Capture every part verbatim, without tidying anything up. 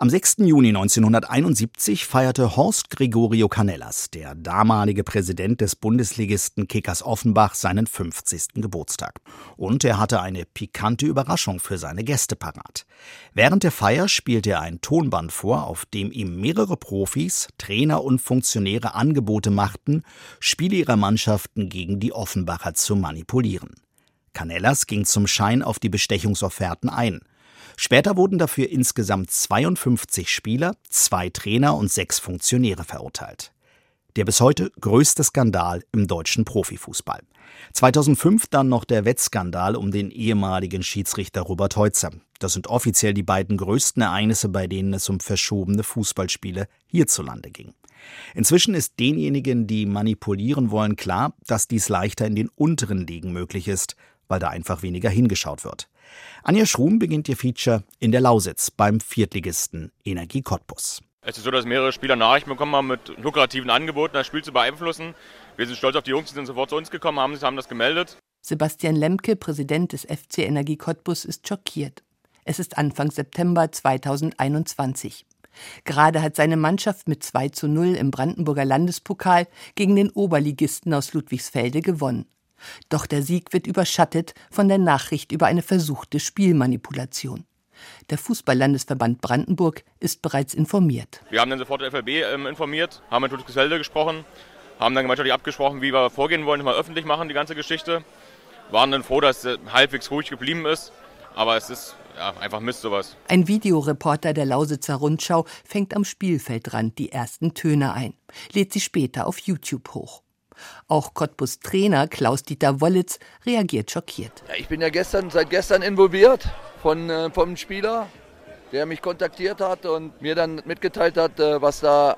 Am sechsten Juni neunzehnhunderteinundsiebzig feierte Horst Gregorio Canellas, der damalige Präsident des Bundesligisten Kickers Offenbach, seinen fünfzigsten Geburtstag. Und er hatte eine pikante Überraschung für seine Gäste parat. Während der Feier spielte er ein Tonband vor, auf dem ihm mehrere Profis, Trainer und Funktionäre Angebote machten, Spiele ihrer Mannschaften gegen die Offenbacher zu manipulieren. Canellas ging zum Schein auf die Bestechungsofferten ein. Später wurden dafür insgesamt zweiundfünfzig Spieler, zwei Trainer und sechs Funktionäre verurteilt. Der bis heute größte Skandal im deutschen Profifußball. zweitausendfünf dann noch der Wettskandal um den ehemaligen Schiedsrichter Robert Heutzer. Das sind offiziell die beiden größten Ereignisse, bei denen es um verschobene Fußballspiele hierzulande ging. Inzwischen ist denjenigen, die manipulieren wollen, klar, dass dies leichter in den unteren Ligen möglich ist, weil da einfach weniger hingeschaut wird. Anja Schrum beginnt ihr Feature in der Lausitz beim Viertligisten Energie Cottbus. Es ist so, dass mehrere Spieler Nachrichten bekommen haben mit lukrativen Angeboten, das Spiel zu beeinflussen. Wir sind stolz auf die Jungs, die sind sofort zu uns gekommen, haben, haben das gemeldet. Sebastian Lemke, Präsident des F C Energie Cottbus, ist schockiert. Es ist Anfang September zweitausendeinundzwanzig. Gerade hat seine Mannschaft mit zwei zu null im Brandenburger Landespokal gegen den Oberligisten aus Ludwigsfelde gewonnen. Doch der Sieg wird überschattet von der Nachricht über eine versuchte Spielmanipulation. Der Fußball-Landesverband Brandenburg ist bereits informiert. Wir haben dann sofort den F L B ähm, informiert, haben mit Ludwigsfelde gesprochen, haben dann gemeinschaftlich abgesprochen, wie wir vorgehen wollen, mal öffentlich machen, die ganze Geschichte. Waren dann froh, dass es halbwegs ruhig geblieben ist, aber es ist ja, einfach Mist sowas. Ein Videoreporter der Lausitzer Rundschau fängt am Spielfeldrand die ersten Töne ein, lädt sie später auf YouTube hoch. Auch Cottbus Trainer Klaus-Dieter Wollitz reagiert schockiert. Ja, ich bin ja gestern, seit gestern involviert von, äh, vom Spieler, der mich kontaktiert hat und mir dann mitgeteilt hat, äh, was da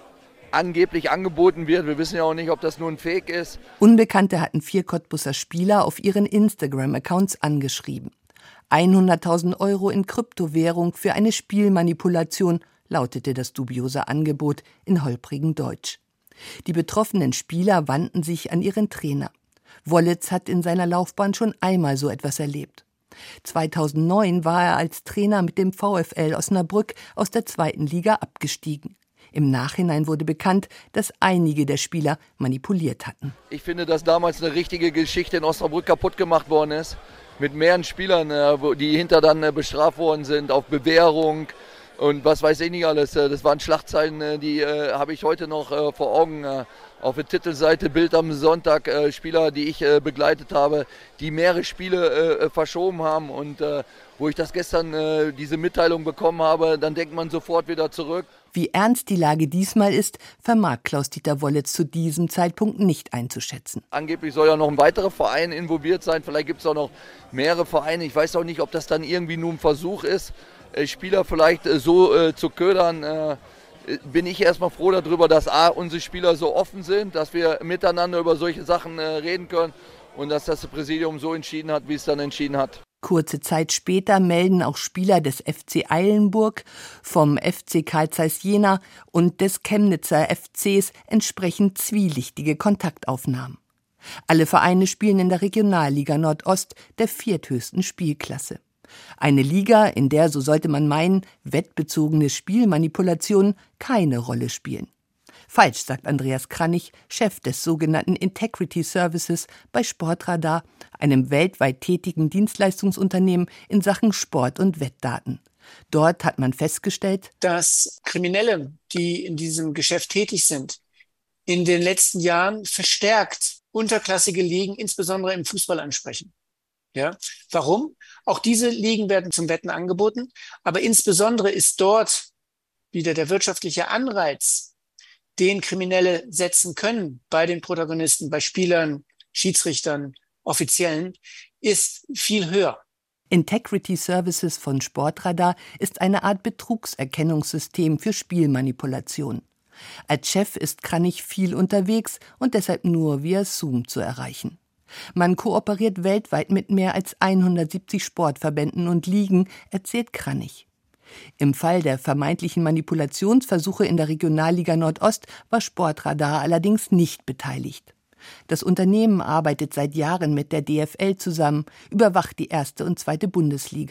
angeblich angeboten wird. Wir wissen ja auch nicht, ob das nur ein Fake ist. Unbekannte hatten vier Cottbuser Spieler auf ihren Instagram-Accounts angeschrieben. hunderttausend Euro in Kryptowährung für eine Spielmanipulation, lautete das dubiose Angebot in holprigem Deutsch. Die betroffenen Spieler wandten sich an ihren Trainer. Wollitz hat in seiner Laufbahn schon einmal so etwas erlebt. zweitausendneun war er als Trainer mit dem VfL Osnabrück aus der zweiten Liga abgestiegen. Im Nachhinein wurde bekannt, dass einige der Spieler manipuliert hatten. Ich finde, dass damals eine richtige Geschichte in Osnabrück kaputt gemacht worden ist. Mit mehreren Spielern, die hinter dann bestraft worden sind, auf Bewährung. Und was weiß ich nicht alles, das waren Schlagzeilen, die äh, habe ich heute noch äh, vor Augen. Äh, auf der Titelseite Bild am Sonntag, äh, Spieler, die ich äh, begleitet habe, die mehrere Spiele äh, verschoben haben. Und äh, wo ich das gestern, äh, diese Mitteilung bekommen habe, dann denkt man sofort wieder zurück. Wie ernst die Lage diesmal ist, vermag Klaus-Dieter Wollitz zu diesem Zeitpunkt nicht einzuschätzen. Angeblich soll ja noch ein weiterer Verein involviert sein, vielleicht gibt es auch noch mehrere Vereine. Ich weiß auch nicht, ob das dann irgendwie nur ein Versuch ist, Spieler vielleicht so äh, zu ködern. Äh, bin ich erstmal froh darüber, dass A, unsere Spieler so offen sind, dass wir miteinander über solche Sachen äh, reden können und dass das Präsidium so entschieden hat, wie es dann entschieden hat. Kurze Zeit später melden auch Spieler des F C Eilenburg, vom F C Carl Zeiss Jena und des Chemnitzer F Cs entsprechend zwielichtige Kontaktaufnahmen. Alle Vereine spielen in der Regionalliga Nordost, der vierthöchsten Spielklasse. Eine Liga, in der, so sollte man meinen, wettbezogene Spielmanipulationen keine Rolle spielen. Falsch, sagt Andreas Kranich, Chef des sogenannten Integrity Services bei Sportradar, einem weltweit tätigen Dienstleistungsunternehmen in Sachen Sport- und Wettdaten. Dort hat man festgestellt, dass Kriminelle, die in diesem Geschäft tätig sind, in den letzten Jahren verstärkt unterklassige Ligen, insbesondere im Fußball, ansprechen. Ja, warum? Auch diese Ligen werden zum Wetten angeboten, aber insbesondere ist dort wieder der wirtschaftliche Anreiz, den Kriminelle setzen können bei den Protagonisten, bei Spielern, Schiedsrichtern, Offiziellen, ist viel höher. Integrity Services von Sportradar ist eine Art Betrugserkennungssystem für Spielmanipulation. Als Chef ist Kranich viel unterwegs und deshalb nur via Zoom zu erreichen. Man kooperiert weltweit mit mehr als hundertsiebzig Sportverbänden und Ligen, erzählt Kranich. Im Fall der vermeintlichen Manipulationsversuche in der Regionalliga Nordost war Sportradar allerdings nicht beteiligt. Das Unternehmen arbeitet seit Jahren mit der D F L zusammen, überwacht die erste und zweite Bundesliga.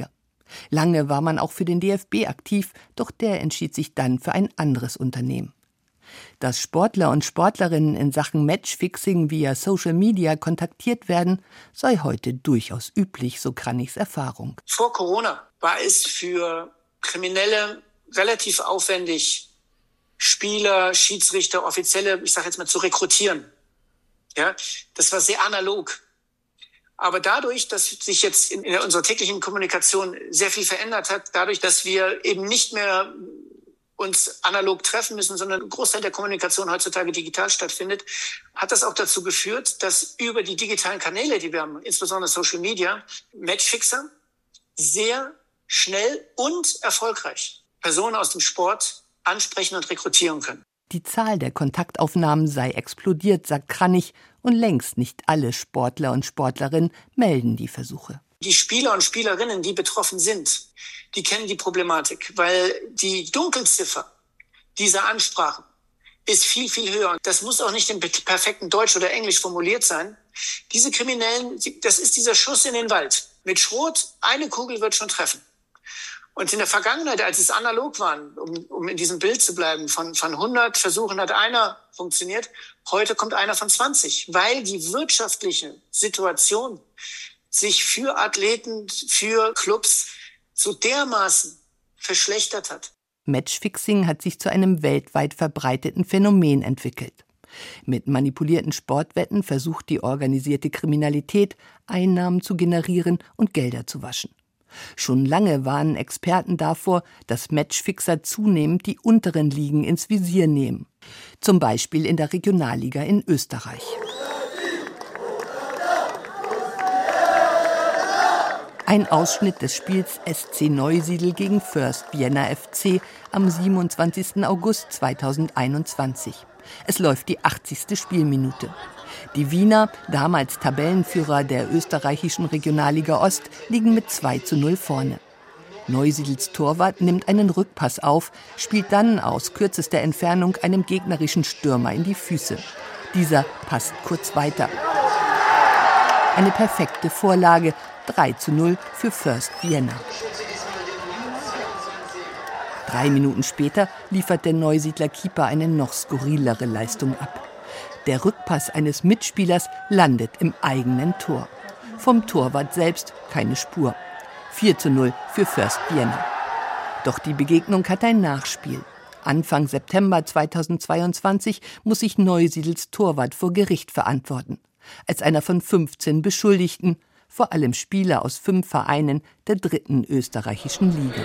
Lange war man auch für den D F B aktiv, doch der entschied sich dann für ein anderes Unternehmen. Dass Sportler und Sportlerinnen in Sachen Matchfixing via Social Media kontaktiert werden, sei heute durchaus üblich, so Kranichs Erfahrung. Vor Corona war es für Kriminelle relativ aufwendig, Spieler, Schiedsrichter, Offizielle, ich sage jetzt mal, zu rekrutieren. Ja, das war sehr analog. Aber dadurch, dass sich jetzt in, in unserer täglichen Kommunikation sehr viel verändert hat, dadurch, dass wir eben nicht mehr uns analog treffen müssen, sondern ein Großteil der Kommunikation heutzutage digital stattfindet, hat das auch dazu geführt, dass über die digitalen Kanäle, die wir haben, insbesondere Social Media, Matchfixer sehr schnell und erfolgreich Personen aus dem Sport ansprechen und rekrutieren können. Die Zahl der Kontaktaufnahmen sei explodiert, sagt Kranich, und längst nicht alle Sportler und Sportlerinnen melden die Versuche. Die Spieler und Spielerinnen, die betroffen sind, die kennen die Problematik, weil die Dunkelziffer dieser Ansprachen ist viel, viel höher. Das muss auch nicht im perfekten Deutsch oder Englisch formuliert sein. Diese Kriminellen, das ist dieser Schuss in den Wald. Mit Schrot, eine Kugel wird schon treffen. Und in der Vergangenheit, als es analog war, um, um in diesem Bild zu bleiben, von, von hundert Versuchen hat einer funktioniert, heute kommt einer von zwanzig, weil die wirtschaftliche Situation sich für Athleten, für Clubs so dermaßen verschlechtert hat. Matchfixing hat sich zu einem weltweit verbreiteten Phänomen entwickelt. Mit manipulierten Sportwetten versucht die organisierte Kriminalität, Einnahmen zu generieren und Gelder zu waschen. Schon lange warnen Experten davor, dass Matchfixer zunehmend die unteren Ligen ins Visier nehmen. Zum Beispiel in der Regionalliga in Österreich. Ein Ausschnitt des Spiels S C Neusiedl gegen First Vienna F C am siebenundzwanzigsten August zweitausendeinundzwanzig. Es läuft die achtzigste Spielminute. Die Wiener, damals Tabellenführer der österreichischen Regionalliga Ost, liegen mit zwei zu null vorne. Neusiedls Torwart nimmt einen Rückpass auf, spielt dann aus kürzester Entfernung einem gegnerischen Stürmer in die Füße. Dieser passt kurz weiter. Eine perfekte Vorlage, drei zu null für First Vienna. Drei Minuten später liefert der Neusiedler Keeper eine noch skurrilere Leistung ab. Der Rückpass eines Mitspielers landet im eigenen Tor. Vom Torwart selbst keine Spur. vier zu null für First Vienna. Doch die Begegnung hat ein Nachspiel. Anfang September zweitausendzweiundzwanzig muss sich Neusiedls Torwart vor Gericht verantworten. Als einer von fünfzehn Beschuldigten, vor allem Spieler aus fünf Vereinen der dritten österreichischen Liga.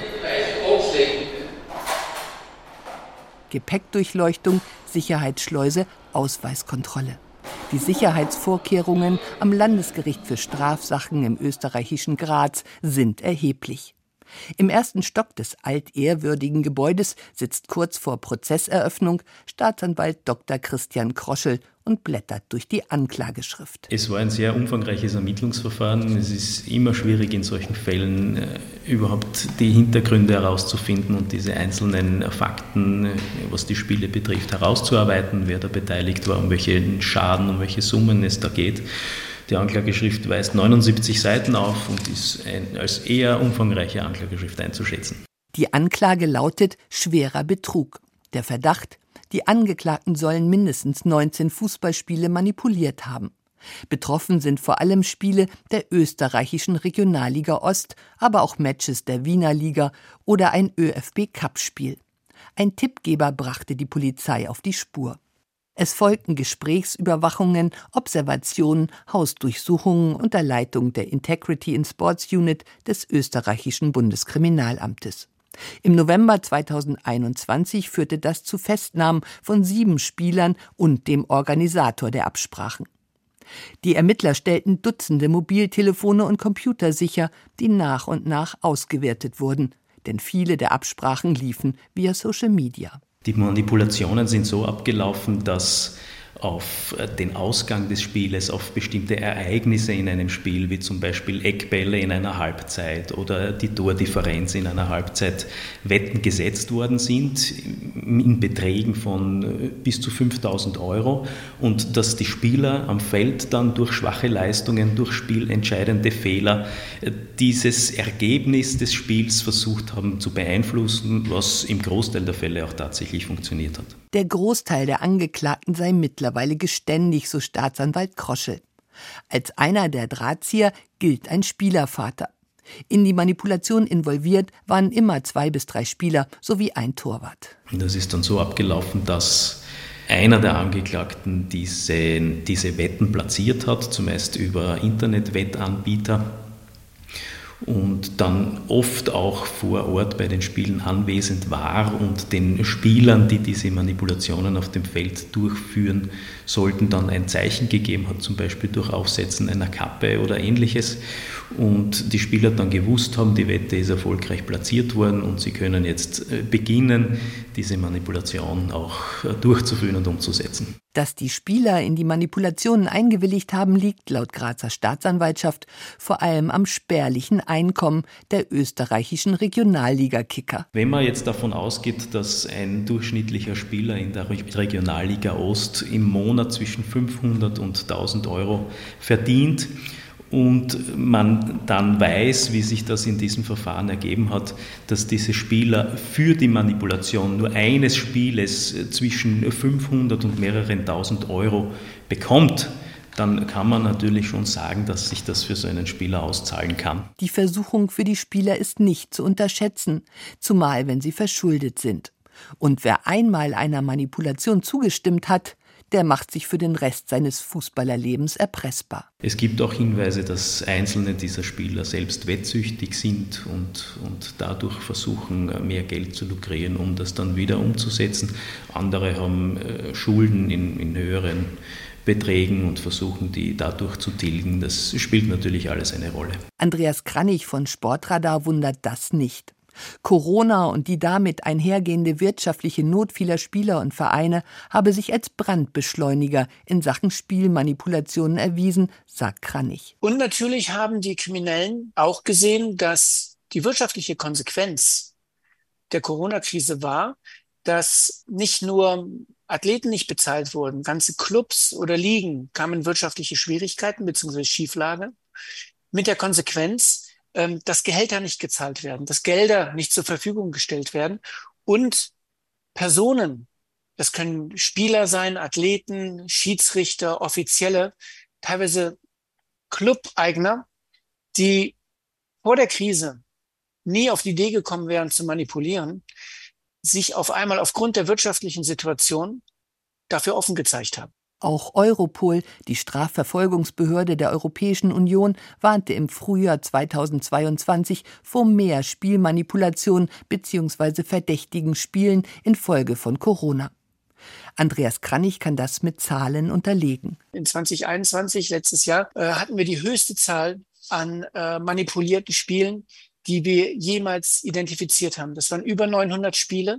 Gepäckdurchleuchtung, Sicherheitsschleuse, Ausweiskontrolle. Die Sicherheitsvorkehrungen am Landesgericht für Strafsachen im österreichischen Graz sind erheblich. Im ersten Stock des altehrwürdigen Gebäudes sitzt kurz vor Prozesseröffnung Staatsanwalt Doktor Christian Kroschel und blättert durch die Anklageschrift. Es war ein sehr umfangreiches Ermittlungsverfahren. Es ist immer schwierig, in solchen Fällen äh, überhaupt die Hintergründe herauszufinden und diese einzelnen Fakten, äh, was die Spiele betrifft, herauszuarbeiten, wer da beteiligt war, um welchen Schaden, um welche Summen es da geht. Die Anklageschrift weist neunundsiebzig Seiten auf und ist ein, als eher umfangreiche Anklageschrift einzuschätzen. Die Anklage lautet schwerer Betrug. Der Verdacht: Die Angeklagten sollen mindestens neunzehn Fußballspiele manipuliert haben. Betroffen sind vor allem Spiele der österreichischen Regionalliga Ost, aber auch Matches der Wiener Liga oder ein ÖFB-Cup-Spiel. Ein Tippgeber brachte die Polizei auf die Spur. Es folgten Gesprächsüberwachungen, Observationen, Hausdurchsuchungen unter Leitung der Integrity in Sports Unit des österreichischen Bundeskriminalamtes. Im November zweitausendeinundzwanzig führte das zu Festnahmen von sieben Spielern und dem Organisator der Absprachen. Die Ermittler stellten Dutzende Mobiltelefone und Computer sicher, die nach und nach ausgewertet wurden, denn viele der Absprachen liefen via Social Media. Die Manipulationen sind so abgelaufen, dass auf den Ausgang des Spieles, auf bestimmte Ereignisse in einem Spiel, wie zum Beispiel Eckbälle in einer Halbzeit oder die Tordifferenz in einer Halbzeit, Wetten gesetzt worden sind. in Beträgen von bis zu fünftausend Euro und dass die Spieler am Feld dann durch schwache Leistungen, durch spielentscheidende Fehler dieses Ergebnis des Spiels versucht haben zu beeinflussen, was im Großteil der Fälle auch tatsächlich funktioniert hat. Der Großteil der Angeklagten sei mittlerweile geständig, so Staatsanwalt Kroschel. Als einer der Drahtzieher gilt ein Spielervater. In die Manipulation involviert waren immer zwei bis drei Spieler sowie ein Torwart. Das ist dann so abgelaufen, dass einer der Angeklagten diese, diese Wetten platziert hat, zumeist über Internetwettanbieter, und dann oft auch vor Ort bei den Spielen anwesend war und den Spielern, die diese Manipulationen auf dem Feld durchführen sollten, dann ein Zeichen gegeben hat, zum Beispiel durch Aufsetzen einer Kappe oder Ähnliches. Und die Spieler dann gewusst haben, die Wette ist erfolgreich platziert worden und sie können jetzt beginnen, diese Manipulation auch durchzuführen und umzusetzen. Dass die Spieler in die Manipulationen eingewilligt haben, liegt laut Grazer Staatsanwaltschaft vor allem am spärlichen Einkommen der österreichischen Regionalliga-Kicker. Wenn man jetzt davon ausgeht, dass ein durchschnittlicher Spieler in der Regionalliga Ost im Monat zwischen fünfhundert und tausend Euro verdient, und man dann weiß, wie sich das in diesem Verfahren ergeben hat, dass diese Spieler für die Manipulation nur eines Spieles zwischen fünfhundert und mehreren tausend Euro bekommt, dann kann man natürlich schon sagen, dass sich das für so einen Spieler auszahlen kann. Die Versuchung für die Spieler ist nicht zu unterschätzen, zumal wenn sie verschuldet sind. Und wer einmal einer Manipulation zugestimmt hat, der macht sich für den Rest seines Fußballerlebens erpressbar. Es gibt auch Hinweise, dass einzelne dieser Spieler selbst wettsüchtig sind und, und dadurch versuchen, mehr Geld zu lukrieren, um das dann wieder umzusetzen. Andere haben äh, Schulden in, in höheren Beträgen und versuchen, die dadurch zu tilgen. Das spielt natürlich alles eine Rolle. Andreas Kranich von Sportradar wundert das nicht. Corona und die damit einhergehende wirtschaftliche Not vieler Spieler und Vereine habe sich als Brandbeschleuniger in Sachen Spielmanipulationen erwiesen, sagt Kranich. Und natürlich haben die Kriminellen auch gesehen, dass die wirtschaftliche Konsequenz der Corona-Krise war, dass nicht nur Athleten nicht bezahlt wurden, ganze Clubs oder Ligen kamen in wirtschaftliche Schwierigkeiten bzw. Schieflage, mit der Konsequenz, dass Gehälter nicht gezahlt werden, dass Gelder nicht zur Verfügung gestellt werden und Personen, das können Spieler sein, Athleten, Schiedsrichter, Offizielle, teilweise Clubeigner, die vor der Krise nie auf die Idee gekommen wären zu manipulieren, sich auf einmal aufgrund der wirtschaftlichen Situation dafür offen gezeigt haben. Auch Europol, die Strafverfolgungsbehörde der Europäischen Union, warnte im Frühjahr zweitausendzweiundzwanzig vor mehr Spielmanipulation bzw. verdächtigen Spielen infolge von Corona. Andreas Kranich kann das mit Zahlen unterlegen. In zwanzig einundzwanzig, letztes Jahr, äh, hatten wir die höchste Zahl an äh, manipulierten Spielen, die wir jemals identifiziert haben. Das waren über neunhundert Spiele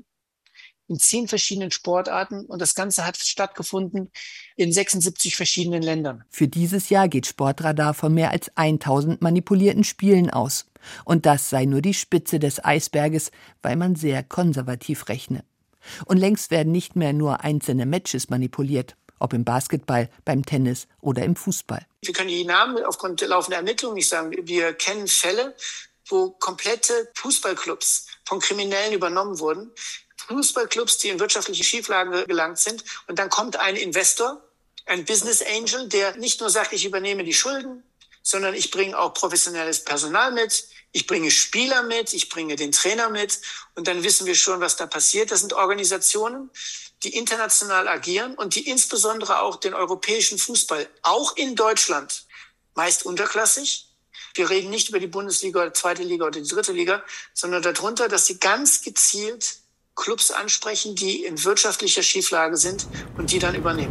in zehn verschiedenen Sportarten und das Ganze hat stattgefunden in sechsundsiebzig verschiedenen Ländern. Für dieses Jahr geht Sportradar von mehr als tausend manipulierten Spielen aus. Und das sei nur die Spitze des Eisberges, weil man sehr konservativ rechne. Und längst werden nicht mehr nur einzelne Matches manipuliert, ob im Basketball, beim Tennis oder im Fußball. Wir können die Namen aufgrund der laufenden Ermittlungen nicht sagen. Wir kennen Fälle, wo komplette Fußballclubs von Kriminellen übernommen wurden. Fußballclubs, die in wirtschaftliche Schieflage gelangt sind. Und dann kommt ein Investor, ein Business Angel, der nicht nur sagt, ich übernehme die Schulden, sondern ich bringe auch professionelles Personal mit, ich bringe Spieler mit, ich bringe den Trainer mit. Und dann wissen wir schon, was da passiert. Das sind Organisationen, die international agieren und die insbesondere auch den europäischen Fußball, auch in Deutschland, meist unterklassig. Wir reden nicht über die Bundesliga oder zweite Liga oder die dritte Liga, sondern darunter, dass sie ganz gezielt Clubs ansprechen, die in wirtschaftlicher Schieflage sind und die dann übernehmen.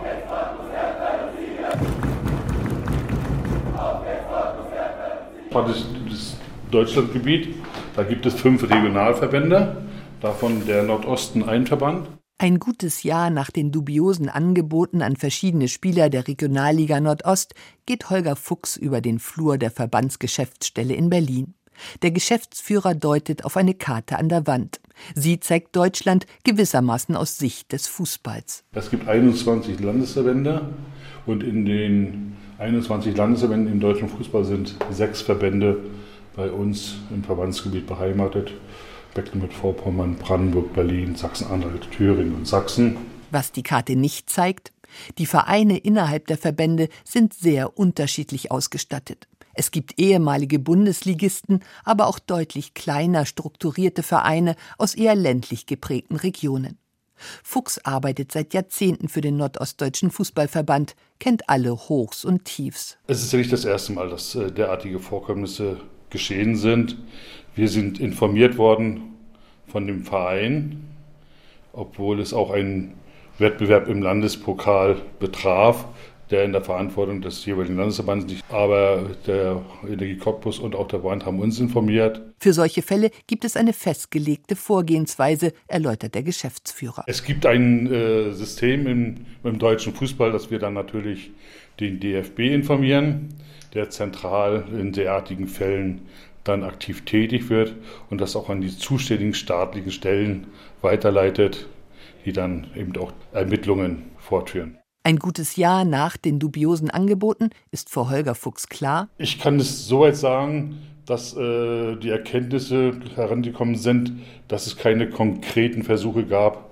Das ist Deutschlandgebiet. Da gibt es fünf Regionalverbände, davon der Nordosten ein Verband. Ein gutes Jahr nach den dubiosen Angeboten an verschiedene Spieler der Regionalliga Nordost geht Holger Fuchs über den Flur der Verbandsgeschäftsstelle in Berlin. Der Geschäftsführer deutet auf eine Karte an der Wand. Sie zeigt Deutschland gewissermaßen aus Sicht des Fußballs. Es gibt einundzwanzig Landesverbände und in den einundzwanzig Landesverbänden im deutschen Fußball sind sechs Verbände bei uns im Verbandsgebiet beheimatet. Mecklenburg-Vorpommern, Brandenburg, Berlin, Sachsen-Anhalt, Thüringen und Sachsen. Was die Karte nicht zeigt: Die Vereine innerhalb der Verbände sind sehr unterschiedlich ausgestattet. Es gibt ehemalige Bundesligisten, aber auch deutlich kleiner strukturierte Vereine aus eher ländlich geprägten Regionen. Fuchs arbeitet seit Jahrzehnten für den Nordostdeutschen Fußballverband, kennt alle Hochs und Tiefs. Es ist ja nicht das erste Mal, dass derartige Vorkommnisse geschehen sind. Wir sind informiert worden von dem Verein, obwohl es auch einen Wettbewerb im Landespokal betraf, der in der Verantwortung des jeweiligen Landesverbandes liegt. Aber der Energie Cottbus und auch der Verband haben uns informiert. Für solche Fälle gibt es eine festgelegte Vorgehensweise, erläutert der Geschäftsführer. Es gibt ein äh, System im, im deutschen Fußball, dass wir dann natürlich den D F B informieren, der zentral in derartigen Fällen dann aktiv tätig wird und das auch an die zuständigen staatlichen Stellen weiterleitet, die dann eben auch Ermittlungen fortführen. Ein gutes Jahr nach den dubiosen Angeboten ist für Holger Fuchs klar: Ich kann es soweit sagen, dass äh, die Erkenntnisse herangekommen sind, dass es keine konkreten Versuche gab,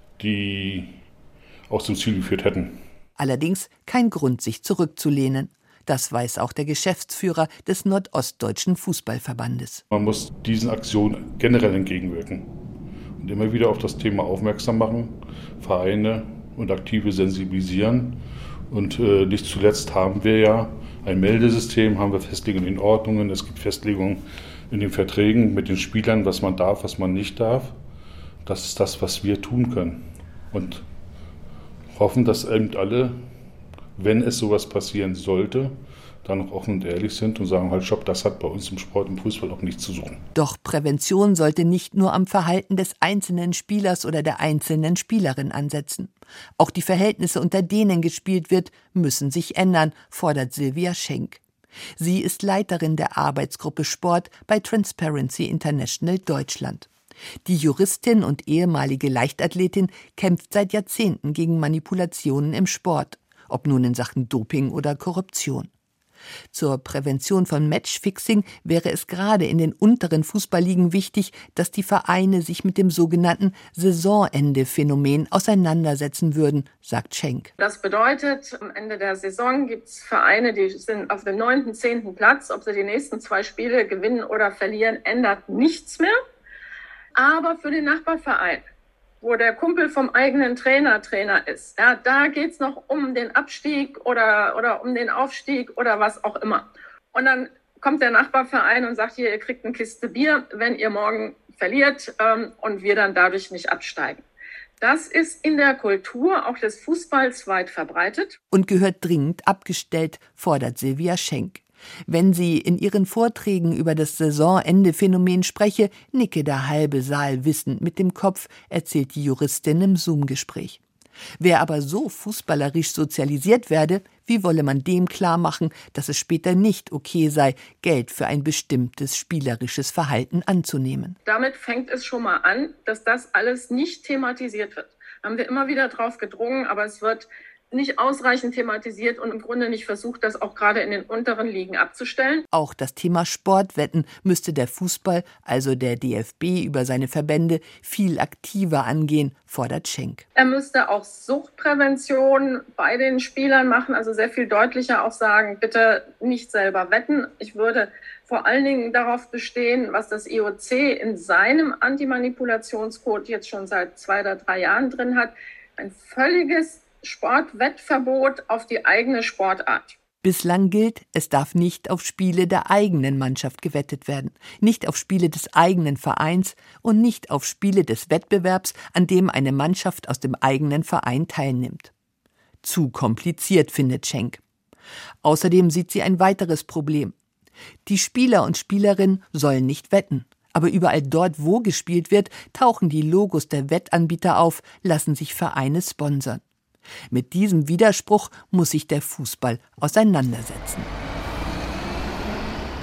die aus dem Ziel geführt hätten. Allerdings kein Grund, sich zurückzulehnen. Das weiß auch der Geschäftsführer des Nordostdeutschen Fußballverbandes. Man muss diesen Aktionen generell entgegenwirken und immer wieder auf das Thema aufmerksam machen, Vereine und Aktive sensibilisieren. Und äh, nicht zuletzt haben wir ja ein Meldesystem, haben wir Festlegungen in Ordnungen, es gibt Festlegungen in den Verträgen mit den Spielern, was man darf, was man nicht darf. Das ist das, was wir tun können. Und hoffen, dass eben alle, wenn es sowas passieren sollte, dann auch offen und ehrlich sind und sagen halt, stopp, das hat bei uns im Sport, im Fußball auch nichts zu suchen. Doch Prävention sollte nicht nur am Verhalten des einzelnen Spielers oder der einzelnen Spielerin ansetzen. Auch die Verhältnisse, unter denen gespielt wird, müssen sich ändern, fordert Silvia Schenk. Sie ist Leiterin der Arbeitsgruppe Sport bei Transparency International Deutschland. Die Juristin und ehemalige Leichtathletin kämpft seit Jahrzehnten gegen Manipulationen im Sport, ob nun in Sachen Doping oder Korruption. Zur Prävention von Matchfixing wäre es gerade in den unteren Fußballligen wichtig, dass die Vereine sich mit dem sogenannten Saisonende-Phänomen auseinandersetzen würden, sagt Schenk. Das bedeutet, am Ende der Saison gibt es Vereine, die sind auf dem neunten, zehnten Platz. Ob sie die nächsten zwei Spiele gewinnen oder verlieren, ändert nichts mehr. Aber für den Nachbarverein, wo der Kumpel vom eigenen Trainer Trainer ist, ja, da geht es noch um den Abstieg oder, oder um den Aufstieg oder was auch immer. Und dann kommt der Nachbarverein und sagt, hier, ihr kriegt eine Kiste Bier, wenn ihr morgen verliert ähm, und wir dann dadurch nicht absteigen. Das ist in der Kultur auch des Fußballs weit verbreitet. Und gehört dringend abgestellt, fordert Silvia Schenk. Wenn sie in ihren Vorträgen über das Saisonende-Phänomen spreche, nicke der halbe Saal wissend mit dem Kopf, erzählt die Juristin im Zoom-Gespräch. Wer aber so fußballerisch sozialisiert werde, wie wolle man dem klarmachen, dass es später nicht okay sei, Geld für ein bestimmtes spielerisches Verhalten anzunehmen? Damit fängt es schon mal an, dass das alles nicht thematisiert wird. Da haben wir immer wieder drauf gedrungen, aber es wird nicht ausreichend thematisiert und im Grunde nicht versucht, das auch gerade in den unteren Ligen abzustellen. Auch das Thema Sportwetten müsste der Fußball, also der D F B über seine Verbände, viel aktiver angehen, fordert Schenk. Er müsste auch Suchtprävention bei den Spielern machen, also sehr viel deutlicher auch sagen, bitte nicht selber wetten. Ich würde vor allen Dingen darauf bestehen, was das I O C in seinem Antimanipulationscode jetzt schon seit zwei oder drei Jahren drin hat, ein völliges Sportwettverbot auf die eigene Sportart. Bislang gilt, es darf nicht auf Spiele der eigenen Mannschaft gewettet werden, nicht auf Spiele des eigenen Vereins und nicht auf Spiele des Wettbewerbs, an dem eine Mannschaft aus dem eigenen Verein teilnimmt. Zu kompliziert, findet Schenk. Außerdem sieht sie ein weiteres Problem. Die Spieler und Spielerinnen sollen nicht wetten. Aber überall dort, wo gespielt wird, tauchen die Logos der Wettanbieter auf, lassen sich Vereine sponsern. Mit diesem Widerspruch muss sich der Fußball auseinandersetzen.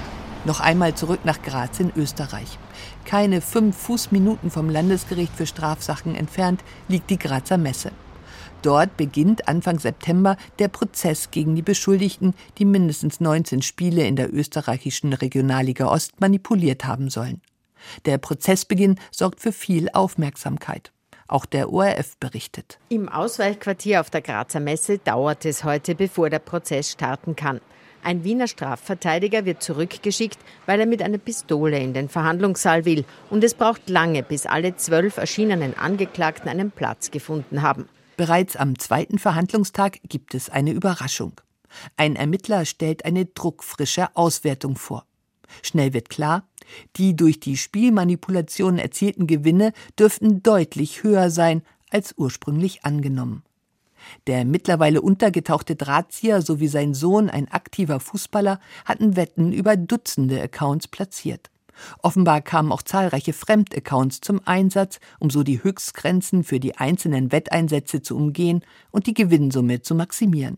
Noch einmal zurück nach Graz in Österreich. Keine fünf Fußminuten vom Landesgericht für Strafsachen entfernt liegt die Grazer Messe. Dort beginnt Anfang September der Prozess gegen die Beschuldigten, die mindestens neunzehn Spiele in der österreichischen Regionalliga Ost manipuliert haben sollen. Der Prozessbeginn sorgt für viel Aufmerksamkeit. Auch der O R F berichtet. Im Ausweichquartier auf der Grazer Messe dauert es heute, bevor der Prozess starten kann. Ein Wiener Strafverteidiger wird zurückgeschickt, weil er mit einer Pistole in den Verhandlungssaal will. Und es braucht lange, bis alle zwölf erschienenen Angeklagten einen Platz gefunden haben. Bereits am zweiten Verhandlungstag gibt es eine Überraschung. Ein Ermittler stellt eine druckfrische Auswertung vor. Schnell wird klar, die durch die Spielmanipulationen erzielten Gewinne dürften deutlich höher sein als ursprünglich angenommen. Der mittlerweile untergetauchte Drahtzieher sowie sein Sohn, ein aktiver Fußballer, hatten Wetten über Dutzende Accounts platziert. Offenbar kamen auch zahlreiche Fremdaccounts zum Einsatz, um so die Höchstgrenzen für die einzelnen Wetteinsätze zu umgehen und die Gewinnsumme zu maximieren.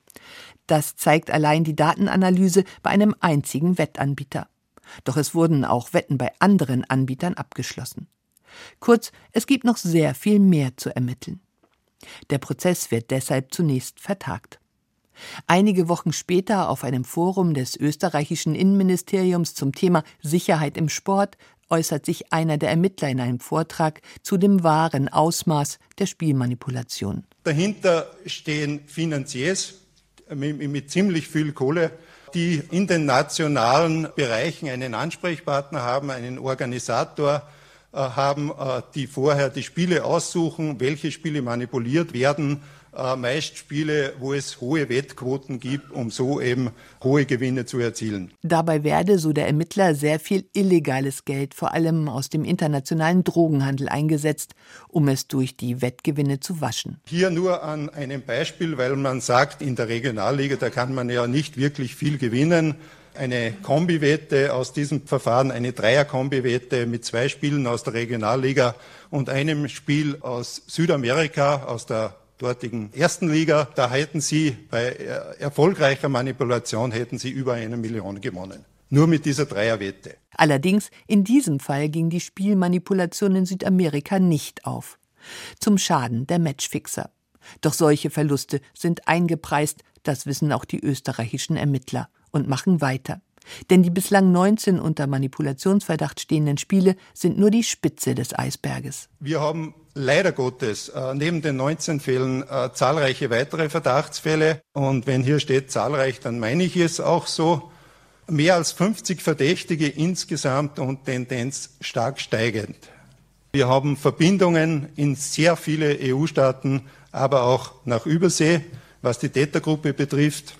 Das zeigt allein die Datenanalyse bei einem einzigen Wettanbieter. Doch es wurden auch Wetten bei anderen Anbietern abgeschlossen. Kurz, es gibt noch sehr viel mehr zu ermitteln. Der Prozess wird deshalb zunächst vertagt. Einige Wochen später auf einem Forum des österreichischen Innenministeriums zum Thema Sicherheit im Sport äußert sich einer der Ermittler in einem Vortrag zu dem wahren Ausmaß der Spielmanipulation. Dahinter stehen Finanziers mit, mit ziemlich viel Kohle, die in den nationalen Bereichen einen Ansprechpartner haben, einen Organisator äh, haben, äh, die vorher die Spiele aussuchen, welche Spiele manipuliert werden. Äh, meist Spiele, wo es hohe Wettquoten gibt, um so eben hohe Gewinne zu erzielen. Dabei werde, so der Ermittler, sehr viel illegales Geld, vor allem aus dem internationalen Drogenhandel, eingesetzt, um es durch die Wettgewinne zu waschen. Hier nur an einem Beispiel, weil man sagt, in der Regionalliga, da kann man ja nicht wirklich viel gewinnen. Eine Kombiwette aus diesem Verfahren, eine Dreier-Kombiwette mit zwei Spielen aus der Regionalliga und einem Spiel aus Südamerika, aus der dortigen ersten Liga, da hätten Sie bei erfolgreicher Manipulation hätten Sie über eine Million gewonnen. Nur mit dieser Dreierwette. Allerdings, in diesem Fall ging die Spielmanipulation in Südamerika nicht auf. Zum Schaden der Matchfixer. Doch solche Verluste sind eingepreist, das wissen auch die österreichischen Ermittler und machen weiter. Denn die bislang neunzehn unter Manipulationsverdacht stehenden Spiele sind nur die Spitze des Eisberges. Wir haben leider Gottes äh, neben den neunzehn Fällen äh, zahlreiche weitere Verdachtsfälle. Und wenn hier steht zahlreich, dann meine ich es auch so. Mehr als fünfzig Verdächtige insgesamt und Tendenz stark steigend. Wir haben Verbindungen in sehr viele E U-Staaten, aber auch nach Übersee, was die Tätergruppe betrifft.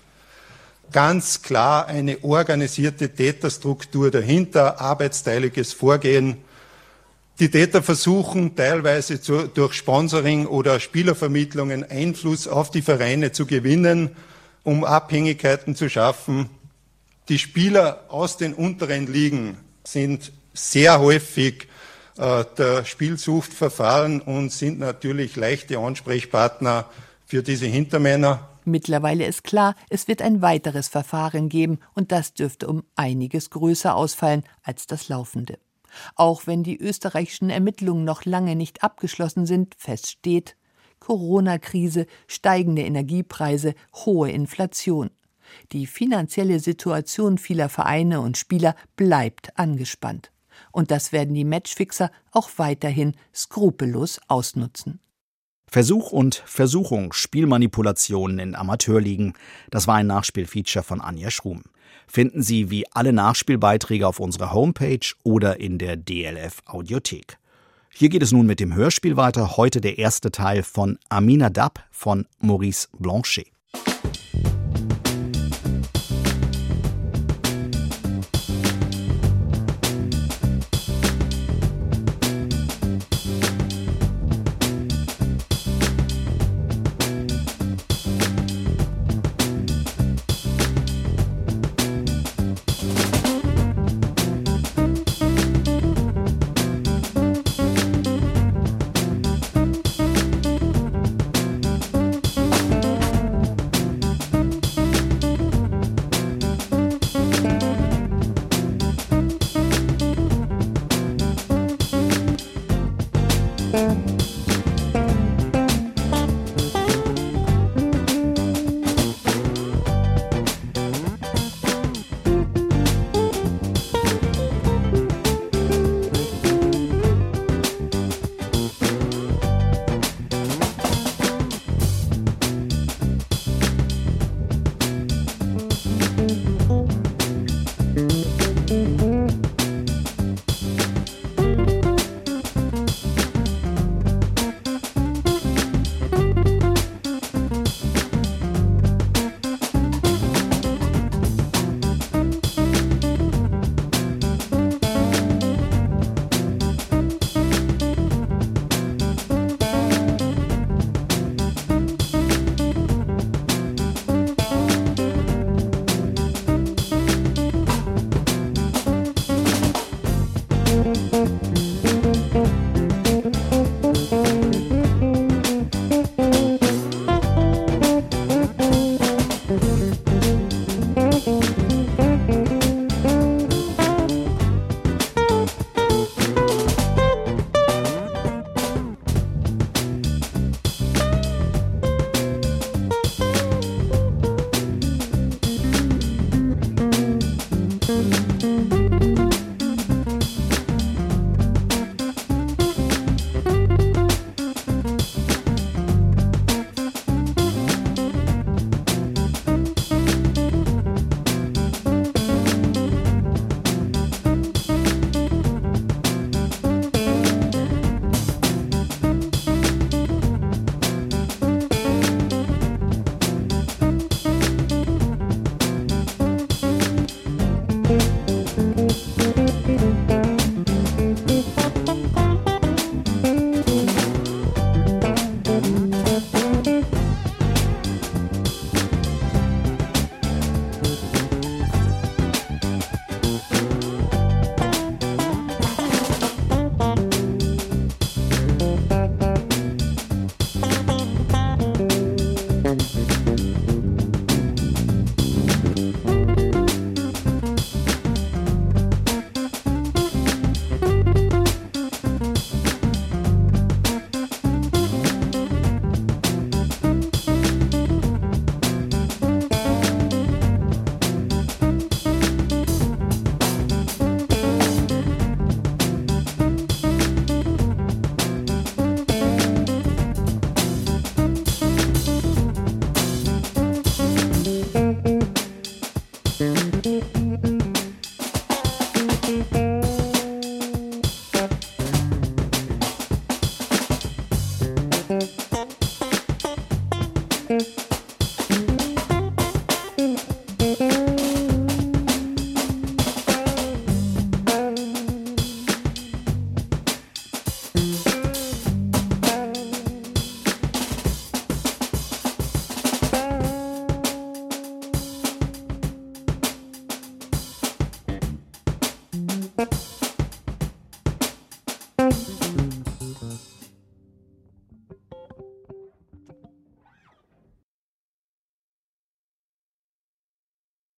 Ganz klar eine organisierte Täterstruktur dahinter, arbeitsteiliges Vorgehen. Die Täter versuchen teilweise zu, durch Sponsoring oder Spielervermittlungen Einfluss auf die Vereine zu gewinnen, um Abhängigkeiten zu schaffen. Die Spieler aus den unteren Ligen sind sehr häufig äh, der Spielsucht verfallen und sind natürlich leichte Ansprechpartner für diese Hintermänner. Mittlerweile ist klar, es wird ein weiteres Verfahren geben und das dürfte um einiges größer ausfallen als das laufende. Auch wenn die österreichischen Ermittlungen noch lange nicht abgeschlossen sind, fest steht: Corona-Krise, steigende Energiepreise, hohe Inflation. Die finanzielle Situation vieler Vereine und Spieler bleibt angespannt. Und das werden die Matchfixer auch weiterhin skrupellos ausnutzen. Versuch und Versuchung, Spielmanipulationen in Amateurligen. Das war ein Nachspielfeature von Anja Schrum. Finden Sie wie alle Nachspielbeiträge auf unserer Homepage oder in der D L F Audiothek. Hier geht es nun mit dem Hörspiel weiter. Heute der erste Teil von Aminadab von Maurice Blanchet.